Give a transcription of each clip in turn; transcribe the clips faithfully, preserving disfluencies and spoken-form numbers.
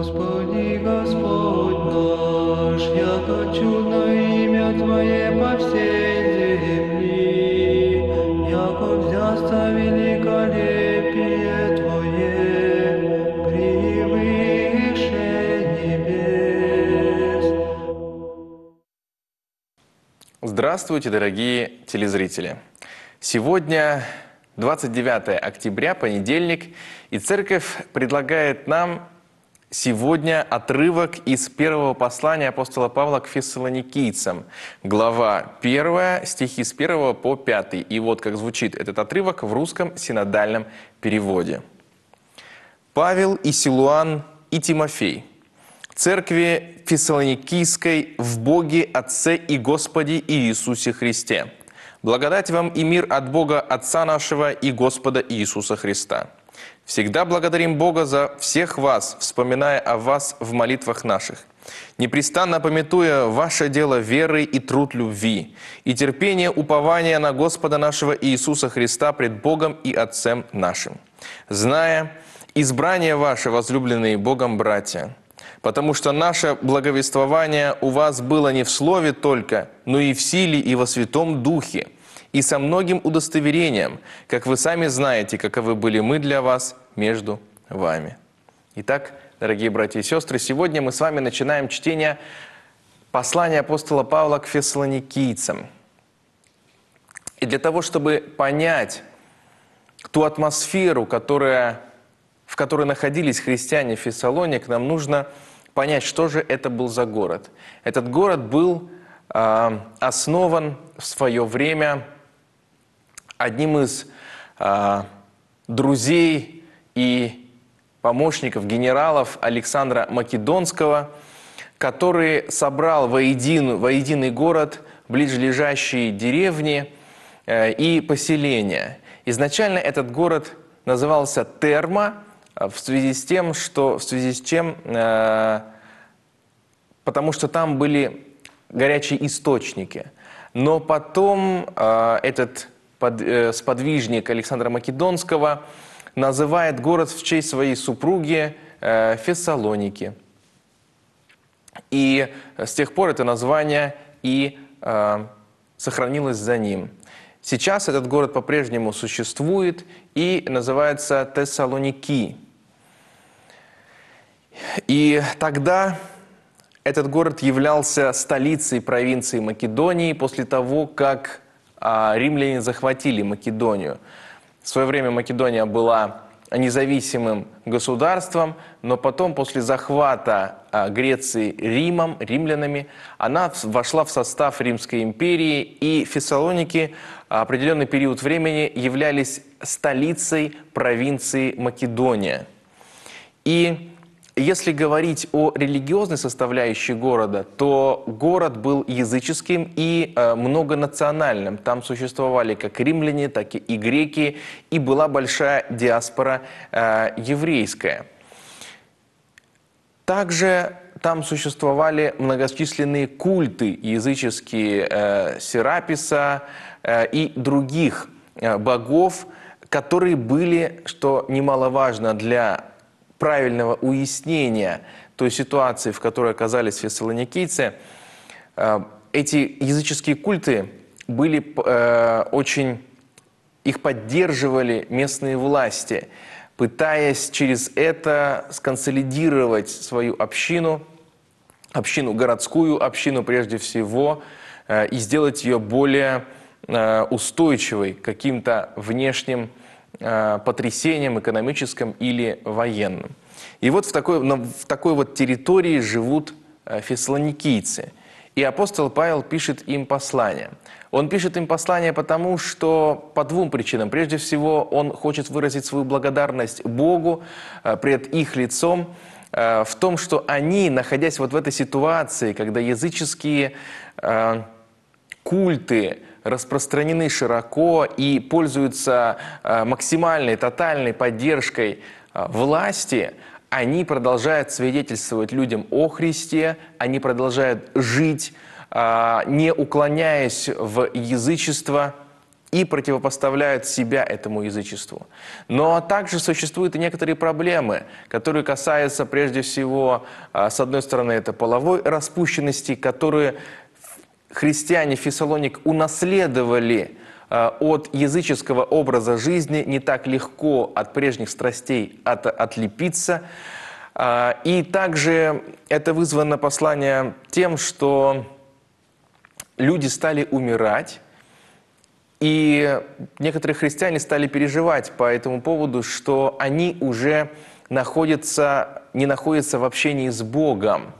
Господи, Господь наш, яко чудно имя Твое по всей земли, яко взясться великолепие Твое превыше небес. Здравствуйте, дорогие телезрители! Сегодня двадцать девятое октября, понедельник, и Церковь предлагает нам сегодня отрывок из первого послания апостола Павла к фессалоникийцам, глава первая, стихи с первого по пятый. И вот как звучит этот отрывок в русском синодальном переводе. «Павел и Силуан и Тимофей, Церкви Фессалоникийской в Боге Отце и Господе Иисусе Христе. Благодать вам и мир от Бога Отца нашего и Господа Иисуса Христа. Всегда благодарим Бога за всех вас, вспоминая о вас в молитвах наших, непрестанно памятуя ваше дело веры и труд любви, и терпение упования на Господа нашего Иисуса Христа пред Богом и Отцем нашим, зная избрание ваше, возлюбленные Богом братья, потому что наше благовествование у вас было не в слове только, но и в силе, и во Святом Духе, и со многим удостоверением, как вы сами знаете, каковы были мы для вас между вами». Итак, дорогие братья и сестры, сегодня мы с вами начинаем чтение послания апостола Павла к фессалоникийцам. И для того, чтобы понять ту атмосферу, которая, в которой находились христиане в Фессалоник, нам нужно понять, что же это был за город. Этот город был э, основан в свое время одним из э, друзей и помощников генералов Александра Македонского, который собрал воедино, воединый город ближележащие деревни э, и поселения. Изначально этот город назывался Терма, в связи с тем, что в связи с чем, э, потому что там были горячие источники. Но потом э, этот под, э, сподвижник Александра Македонского называет город в честь своей супруги э, Фессалоники. И с тех пор это название и э, сохранилось за ним. Сейчас этот город по-прежнему существует и называется Тессалоники. И тогда этот город являлся столицей провинции Македонии после того, как а, римляне захватили Македонию. В свое время Македония была независимым государством, но потом, после захвата а, Греции Римом, римлянами, она вошла в состав Римской империи, и Фессалоники определенный период времени являлись столицей провинции Македония. И если говорить о религиозной составляющей города, то город был языческим и э, многонациональным. Там существовали как римляне, так и греки, и была большая диаспора э, еврейская. Также там существовали многочисленные культы языческие э, Сераписа э, и других э, богов, которые были, что немаловажно для правильного уяснения той ситуации, в которой оказались фессалоникийцы, э, эти языческие культы были э, очень, их поддерживали местные власти, пытаясь через это сконсолидировать свою общину, общину городскую, общину прежде всего, э, и сделать ее более э, устойчивой к каким-то внешним э, потрясениям экономическим или военным. И вот в такой, в такой вот территории живут э, фессалоникийцы. И апостол Павел пишет им послание. Он пишет им послание потому, что по двум причинам. Прежде всего, он хочет выразить свою благодарность Богу э, пред их лицом э, в том, что они, находясь вот в этой ситуации, когда языческие э, культы распространены широко и пользуются э, максимальной, тотальной поддержкой э, власти, они продолжают свидетельствовать людям о Христе, они продолжают жить, не уклоняясь в язычество, и противопоставляют себя этому язычеству. Но также существуют и некоторые проблемы, которые касаются прежде всего, с одной стороны, это половой распущенности, которую христиане Фессалоник унаследовали от языческого образа жизни, не так легко от прежних страстей от, отлепиться. И также это вызвано посланием тем, что люди стали умирать, и некоторые христиане стали переживать по этому поводу, что они уже находятся, не находятся в общении с Богом,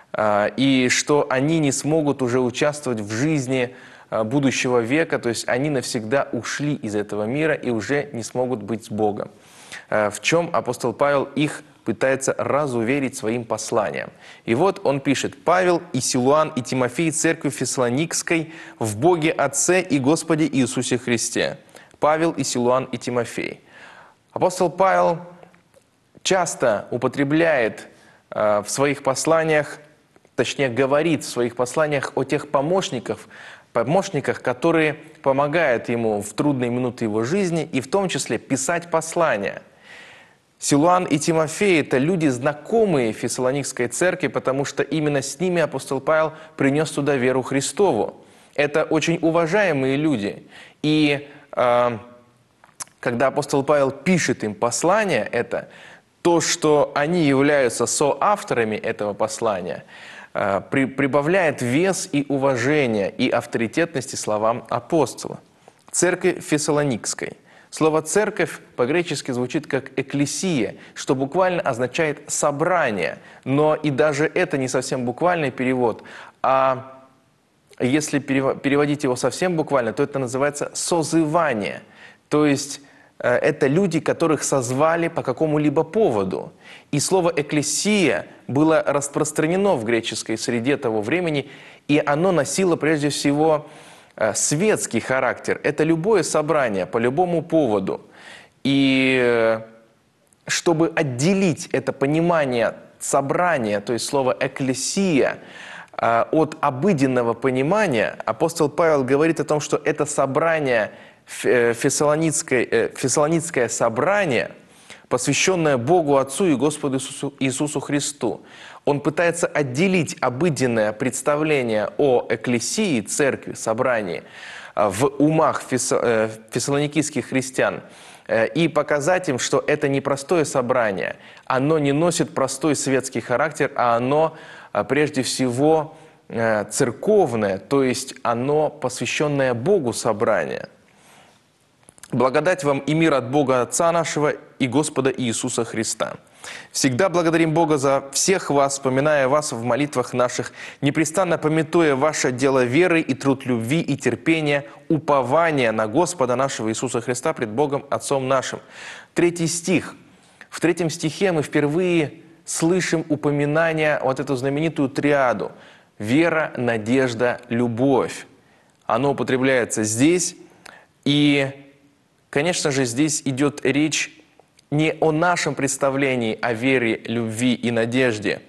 и что они не смогут уже участвовать в жизни будущего века, то есть они навсегда ушли из этого мира и уже не смогут быть с Богом. В чем апостол Павел их пытается разуверить своим посланием. И вот он пишет: «Павел и Силуан и Тимофей, церкви Фессалоникской, в Боге Отце и Господе Иисусе Христе». Павел и Силуан и Тимофей. Апостол Павел часто употребляет э, в своих посланиях, точнее говорит в своих посланиях о тех помощниках, помощниках, которые помогают ему в трудные минуты его жизни, и в том числе писать послания. Силуан и Тимофей – это люди, знакомые Фессалоникской церкви, потому что именно с ними апостол Павел принес туда веру Христову. Это очень уважаемые люди. И э, когда апостол Павел пишет им послание, это то, что они являются соавторами этого послания, э, при, прибавляет вес и уважение, и авторитетности словам апостола. Церковь Фессалоникской. Слово «церковь» по-гречески звучит как «экклесия», что буквально означает «собрание». Но и даже это не совсем буквальный перевод, а если переводить его совсем буквально, то это называется «созывание». То есть это люди, которых созвали по какому-либо поводу. И слово «экклесия» было распространено в греческой среде того времени, и оно носило прежде всего светский характер. Это любое собрание по любому поводу. И чтобы отделить это понимание собрания, то есть слово «экклесия», от обыденного понимания, апостол Павел говорит о том, что это собрание, фессалоницкое, фессалоницкое собрание, посвященное Богу Отцу и Господу Иисусу, Иисусу Христу. Он пытается отделить обыденное представление о экклесии, церкви, собрании в умах фессалоникийских христиан и показать им, что это не простое собрание, оно не носит простой светский характер, а оно прежде всего церковное, то есть оно посвященное Богу собрание. Благодать вам и мир от Бога Отца нашего и Господа Иисуса Христа. Всегда благодарим Бога за всех вас, вспоминая вас в молитвах наших, непрестанно памятуя ваше дело веры и труд любви и терпения, упования на Господа нашего Иисуса Христа пред Богом Отцом нашим. Третий стих. В третьем стихе мы впервые слышим упоминание, вот эту знаменитую триаду: вера, надежда, любовь. Оно употребляется здесь, и, конечно же, здесь идет речь не о нашем представлении о вере, любви и надежде,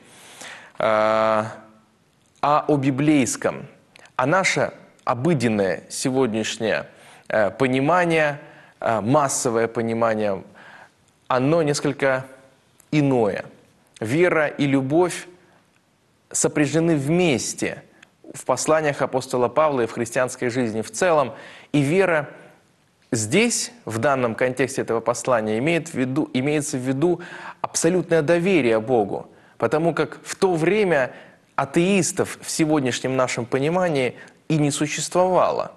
а о библейском. А наше обыденное сегодняшнее понимание, массовое понимание, оно несколько иное. Вера и любовь сопряжены вместе в посланиях апостола Павла и в христианской жизни в целом, и вера здесь, в данном контексте этого послания, имеет в виду, имеется в виду абсолютное доверие Богу, потому как в то время атеистов в сегодняшнем нашем понимании и не существовало.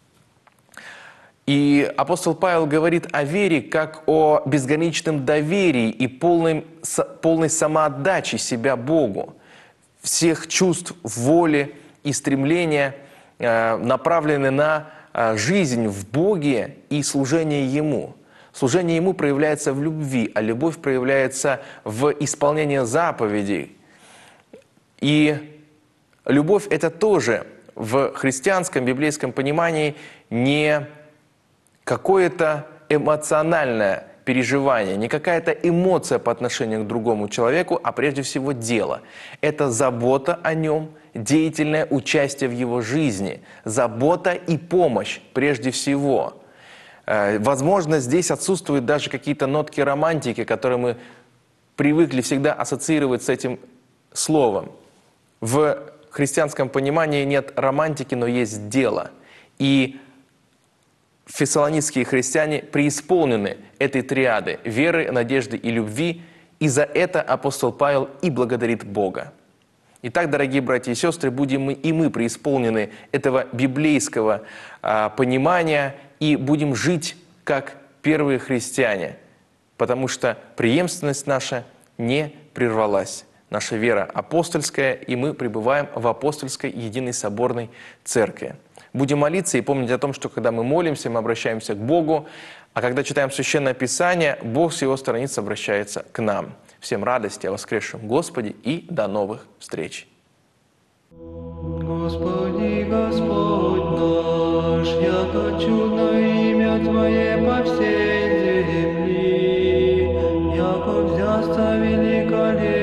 И апостол Павел говорит о вере как о безграничном доверии и полной, полной самоотдаче себя Богу, всех чувств, воли и стремления э, направлены на жизнь в Боге и служение Ему. Служение Ему проявляется в любви, а любовь проявляется в исполнении заповедей. И любовь – это тоже в христианском библейском понимании не какое-то эмоциональное переживание, не какая-то эмоция по отношению к другому человеку, а прежде всего дело. Это забота о нем, деятельное участие в его жизни, забота и помощь прежде всего. Возможно, здесь отсутствуют даже какие-то нотки романтики, которые мы привыкли всегда ассоциировать с этим словом. В христианском понимании нет романтики, но есть дело. И фессалоникские христиане преисполнены этой триады веры, надежды и любви, и за это апостол Павел и благодарит Бога. Итак, дорогие братья и сестры, будем мы и мы преисполнены этого библейского а, понимания и будем жить как первые христиане, потому что преемственность наша не прервалась. Наша вера апостольская, и мы пребываем в апостольской единой соборной церкви. Будем молиться и помнить о том, что когда мы молимся, мы обращаемся к Богу, а когда читаем Священное Писание, Бог с Его страниц обращается к нам. Всем радости о воскресшем Господе и до новых встреч! Господи, Господь наш, яко чудно имя Твое по всей земли, яко взясться великолепие